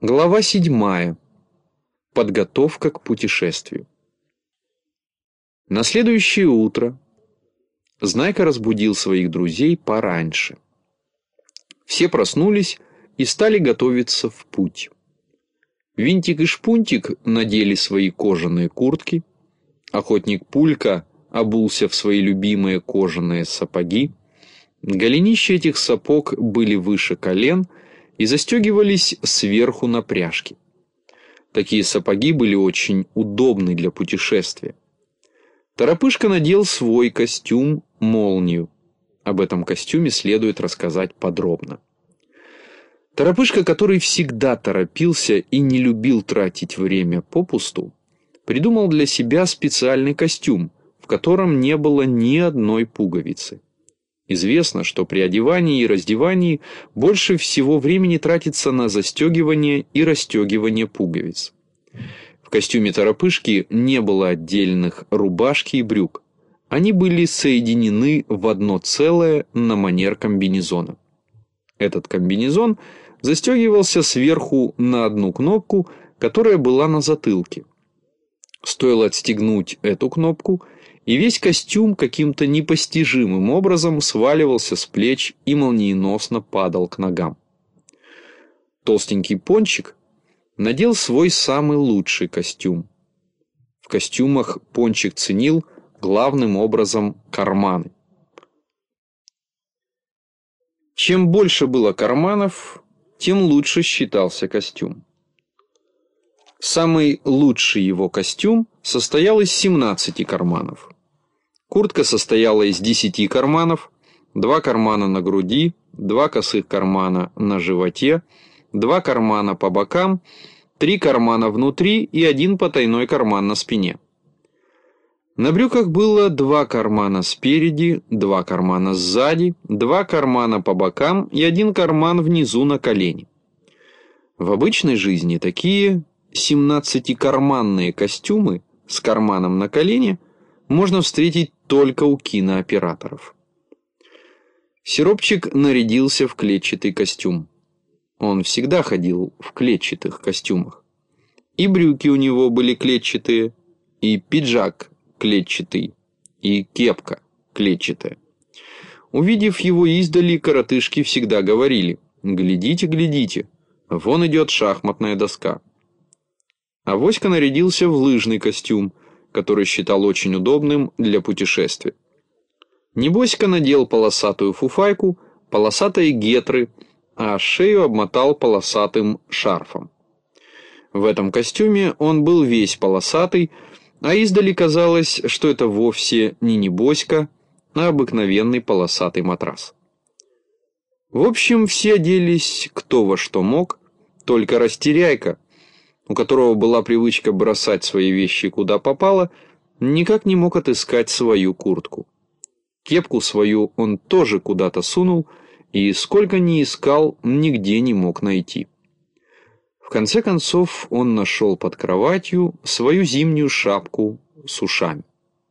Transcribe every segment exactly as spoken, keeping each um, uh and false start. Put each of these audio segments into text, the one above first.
Глава седьмая. Подготовка к путешествию. На следующее утро Знайка разбудил своих друзей пораньше. Все проснулись и стали готовиться в путь. Винтик и Шпунтик надели свои кожаные куртки, охотник Пулька обулся в свои любимые кожаные сапоги. Голенища этих сапог были выше колен и застегивались сверху на пряжки. Такие сапоги были очень удобны для путешествия. Торопышка надел свой костюм «Молнию». Об этом костюме следует рассказать подробно. Торопышка, который всегда торопился и не любил тратить время попусту, придумал для себя специальный костюм, в котором не было ни одной пуговицы. Известно, что при одевании и раздевании больше всего времени тратится на застегивание и расстегивание пуговиц. В костюме Торопышки не было отдельных рубашки и брюк. Они были соединены в одно целое на манер комбинезона. Этот комбинезон застегивался сверху на одну кнопку, которая была на затылке. Стоило отстегнуть эту кнопку, и весь костюм каким-то непостижимым образом сваливался с плеч и молниеносно падал к ногам. Толстенький Пончик надел свой самый лучший костюм. В костюмах Пончик ценил главным образом карманы. Чем больше было карманов, тем лучше считался костюм. Самый лучший его костюм состоял из семнадцати карманов. Куртка состояла из десяти карманов, два кармана на груди, два косых кармана на животе, два кармана по бокам, три кармана внутри и один потайной карман на спине. На брюках было два кармана спереди, два кармана сзади, два кармана по бокам и один карман внизу на колене. В обычной жизни такие семнадцатикарманные костюмы с карманом на колене можно встретить только у кинооператоров. Сиропчик нарядился в клетчатый костюм. Он всегда ходил в клетчатых костюмах. И брюки у него были клетчатые, и пиджак клетчатый, и кепка клетчатая. Увидев его издали, коротышки всегда говорили: «Глядите, глядите, вон идет шахматная доска». Авоська нарядился в лыжный костюм, который считал очень удобным для путешествия. Небоська надел полосатую фуфайку, полосатые гетры, а шею обмотал полосатым шарфом. В этом костюме он был весь полосатый, а издали казалось, что это вовсе не небоська, а обыкновенный полосатый матрас. В общем, все оделись кто во что мог, только Растеряйка, у которого была привычка бросать свои вещи куда попало, никак не мог отыскать свою куртку. Кепку свою он тоже куда-то сунул, и сколько ни искал, нигде не мог найти. В конце концов он нашел под кроватью свою зимнюю шапку с ушами.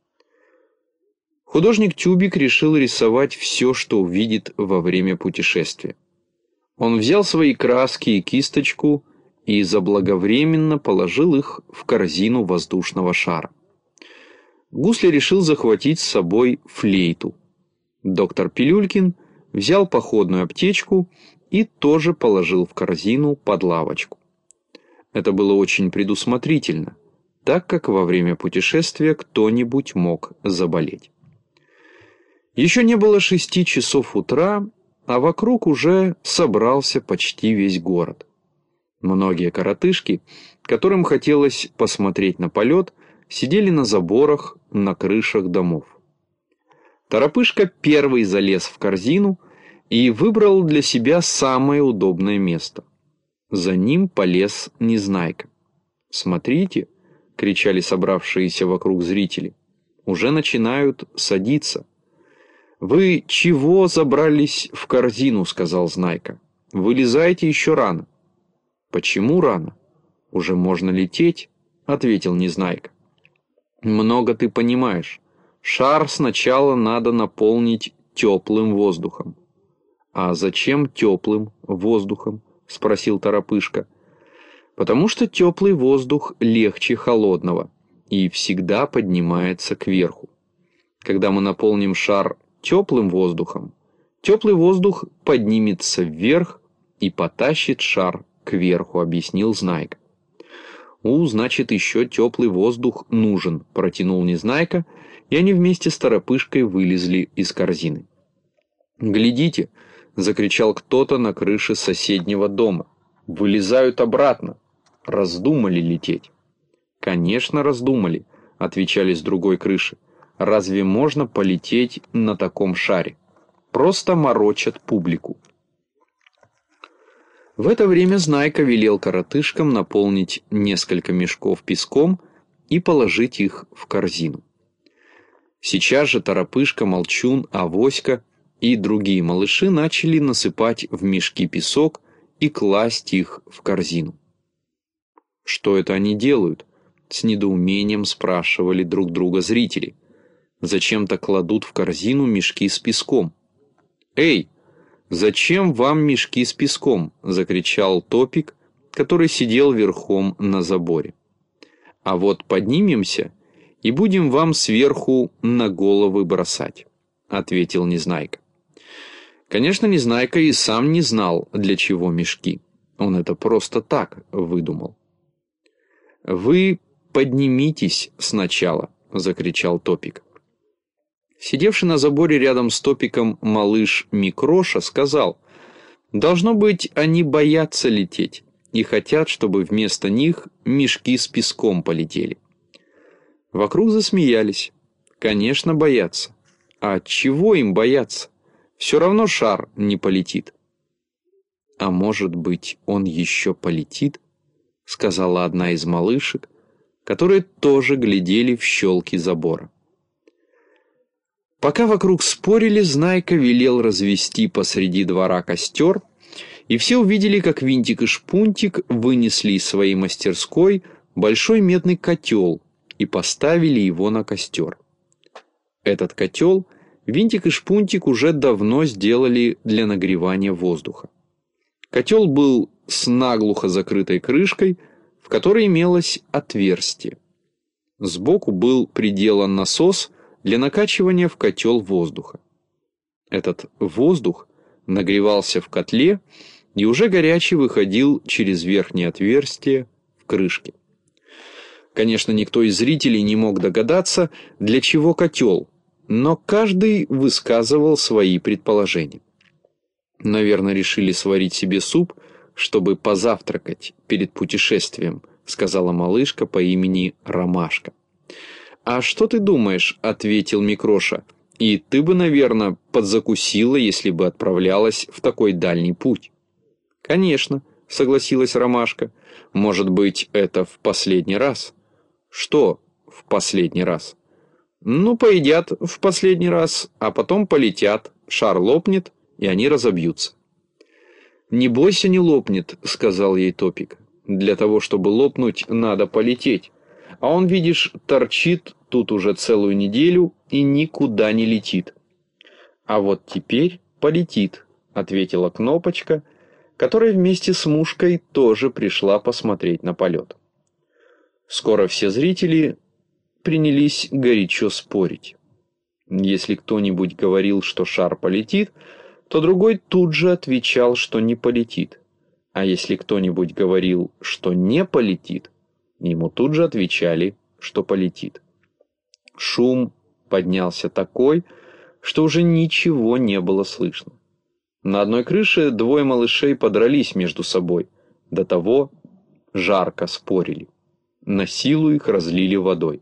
Художник Тюбик решил рисовать все, что увидит во время путешествия. Он взял свои краски и кисточку и заблаговременно положил их в корзину воздушного шара. Гусли решил захватить с собой флейту. Доктор Пилюлькин взял походную аптечку и тоже положил в корзину под лавочку. Это было очень предусмотрительно, так как во время путешествия кто-нибудь мог заболеть. Еще не было шести часов утра, а вокруг уже собрался почти весь город. Многие коротышки, которым хотелось посмотреть на полет, сидели на заборах, на крышах домов. Торопышка первый залез в корзину и выбрал для себя самое удобное место. За ним полез Незнайка. «Смотрите!» — кричали собравшиеся вокруг зрители. «Уже начинают садиться». «Вы чего забрались в корзину?» — сказал Знайка. «Вылезайте еще рано». «Почему рано? Уже можно лететь», — ответил Незнайка. «Много ты понимаешь. Шар сначала надо наполнить теплым воздухом». «А зачем теплым воздухом?» — спросил Торопышка. Потому что теплый воздух легче холодного и всегда поднимается кверху. Когда мы наполним шар теплым воздухом, теплый воздух поднимется вверх и потащит шар кверху, объяснил Знайка. «У, значит, еще теплый воздух нужен», — протянул Незнайка, и они вместе с Торопышкой вылезли из корзины. «Глядите!» — закричал кто-то на крыше соседнего дома. «Вылезают обратно! Раздумали лететь!» «Конечно, раздумали!» — отвечали с другой крыши. «Разве можно полететь на таком шаре? Просто морочат публику!» В это время Знайка велел коротышкам наполнить несколько мешков песком и положить их в корзину. Сейчас же Торопышка, Молчун, Авоська и другие малыши начали насыпать в мешки песок и класть их в корзину. «Что это они делают?» — с недоумением спрашивали друг друга зрители. «Зачем-то кладут в корзину мешки с песком». «Эй! «Зачем вам мешки с песком?» — закричал Топик, который сидел верхом на заборе. «А вот поднимемся и будем вам сверху на головы бросать», — ответил Незнайка. Конечно, Незнайка и сам не знал, для чего мешки. Он это просто так выдумал. «Вы поднимитесь сначала», — закричал Топик. Сидевший на заборе рядом с Топиком малыш Микроша сказал: «Должно быть, они боятся лететь и хотят, чтобы вместо них мешки с песком полетели». Вокруг засмеялись. Конечно, боятся. А от чего им бояться? Все равно шар не полетит. «А может быть, он еще полетит?» — сказала одна из малышек, которые тоже глядели в щелки забора. Пока вокруг спорили, Знайка велел развести посреди двора костер, и все увидели, как Винтик и Шпунтик вынесли из своей мастерской большой медный котел и поставили его на костер. Этот котел Винтик и Шпунтик уже давно сделали для нагревания воздуха. Котел был с наглухо закрытой крышкой, в которой имелось отверстие. Сбоку был приделан насос для накачивания в котел воздуха. Этот воздух нагревался в котле и уже горячий выходил через верхнее отверстие в крышке. Конечно, никто из зрителей не мог догадаться, для чего котел, но каждый высказывал свои предположения. «Наверное, решили сварить себе суп, чтобы позавтракать перед путешествием», сказала малышка по имени Ромашка. «А что ты думаешь?» — ответил Микроша. «И ты бы, наверное, подзакусила, если бы отправлялась в такой дальний путь». «Конечно», — согласилась Ромашка. «Может быть, это в последний раз?» «Что в последний раз?» «Ну, поедят в последний раз, а потом полетят, шар лопнет, и они разобьются». «Не бойся, не лопнет», — сказал ей Топик. «Для того, чтобы лопнуть, надо полететь. А он, видишь, торчит тут уже целую неделю и никуда не летит». «А вот теперь полетит», — ответила Кнопочка, которая вместе с Мушкой тоже пришла посмотреть на полет. Скоро все зрители принялись горячо спорить. Если кто-нибудь говорил, что шар полетит, то другой тут же отвечал, что не полетит. А если кто-нибудь говорил, что не полетит, ему тут же отвечали, что полетит. Шум поднялся такой, что уже ничего не было слышно. На одной крыше двое малышей подрались между собой, до того жарко спорили. На силу их разлили водой.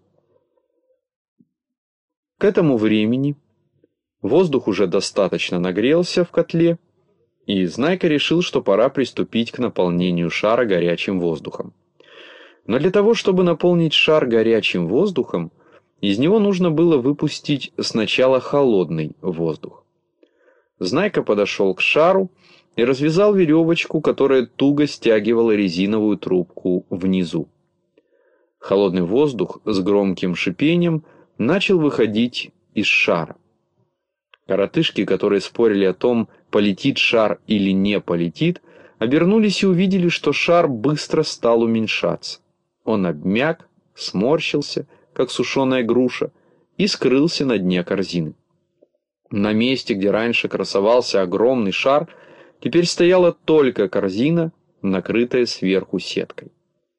К этому времени воздух уже достаточно нагрелся в котле, и Знайка решил, что пора приступить к наполнению шара горячим воздухом. Но для того, чтобы наполнить шар горячим воздухом, из него нужно было выпустить сначала холодный воздух. Знайка подошел к шару и развязал веревочку, которая туго стягивала резиновую трубку внизу. Холодный воздух с громким шипением начал выходить из шара. Коротышки, которые спорили о том, полетит шар или не полетит, обернулись и увидели, что шар быстро стал уменьшаться. Он обмяк, сморщился, как сушеная груша, и скрылся на дне корзины. На месте, где раньше красовался огромный шар, теперь стояла только корзина, накрытая сверху сеткой.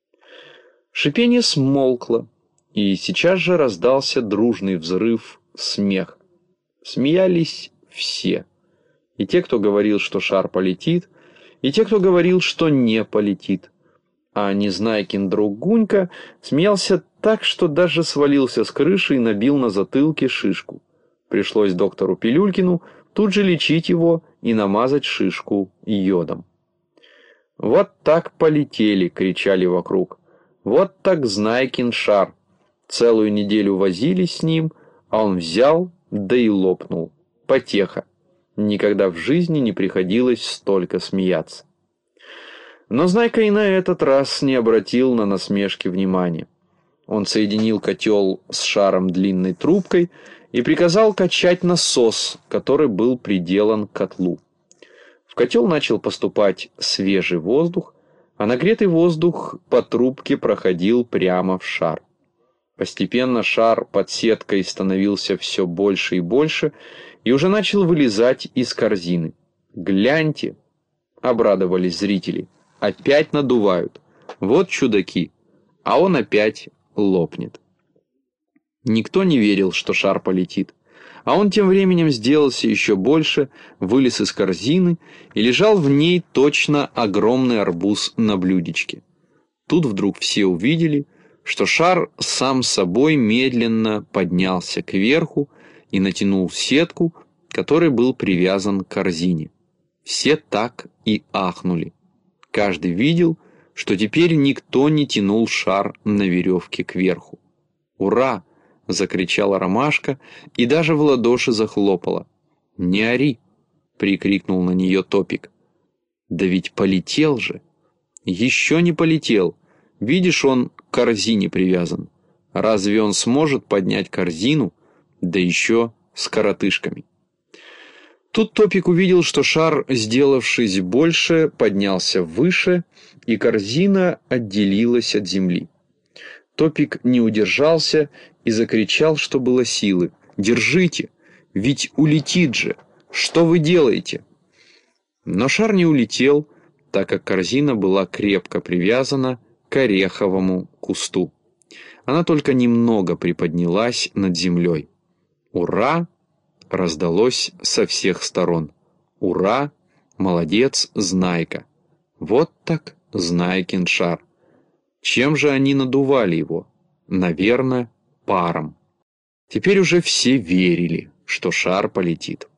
Шипение смолкло, и сейчас же раздался дружный взрыв смеха. Смеялись все. И те, кто говорил, что шар полетит, и те, кто говорил, что не полетит. А Незнайкин друг Гунька смеялся так, что даже свалился с крыши и набил на затылке шишку. Пришлось доктору Пилюлькину тут же лечить его и намазать шишку йодом. «Вот так полетели!» — кричали вокруг. «Вот так Знайкин шар! Целую неделю возились с ним, а он взял, да и лопнул. Потеха! Никогда в жизни не приходилось столько смеяться». Но Знайка и на этот раз не обратил на насмешки внимания. Он соединил котел с шаром длинной трубкой и приказал качать насос, который был приделан к котлу. В котел начал поступать свежий воздух, а нагретый воздух по трубке проходил прямо в шар. Постепенно шар под сеткой становился все больше и больше и уже начал вылезать из корзины. «Гляньте!» — обрадовались зрители. «Опять надувают! Вот чудаки! А он опять лопнет!» Никто не верил, что шар полетит. А он тем временем сделался еще больше, вылез из корзины и лежал в ней точно огромный арбуз на блюдечке. Тут вдруг все увидели, что шар сам собой медленно поднялся кверху и натянул сетку, которой был привязан к корзине. Все так и ахнули. Каждый видел, что теперь никто не тянул шар на веревке кверху. «Ура!» — закричала Ромашка и даже в ладоши захлопала. «Не ори!» — прикрикнул на нее Топик. «Да ведь полетел же!» «Еще не полетел! Видишь, он к корзине привязан. Разве он сможет поднять корзину, да еще с коротышками?» Тут Топик увидел, что шар, сделавшись больше, поднялся выше, и корзина отделилась от земли. Топик не удержался и закричал, что было силы: «Держите! Ведь улетит же! Что вы делаете?» Но шар не улетел, так как корзина была крепко привязана к ореховому кусту. Она только немного приподнялась над землей. «Ура!» раздалось со всех сторон. «Ура! Молодец, Знайка! Вот так Знайкин шар!» Чем же они надували его? Наверное, паром. Теперь уже все верили, что шар полетит.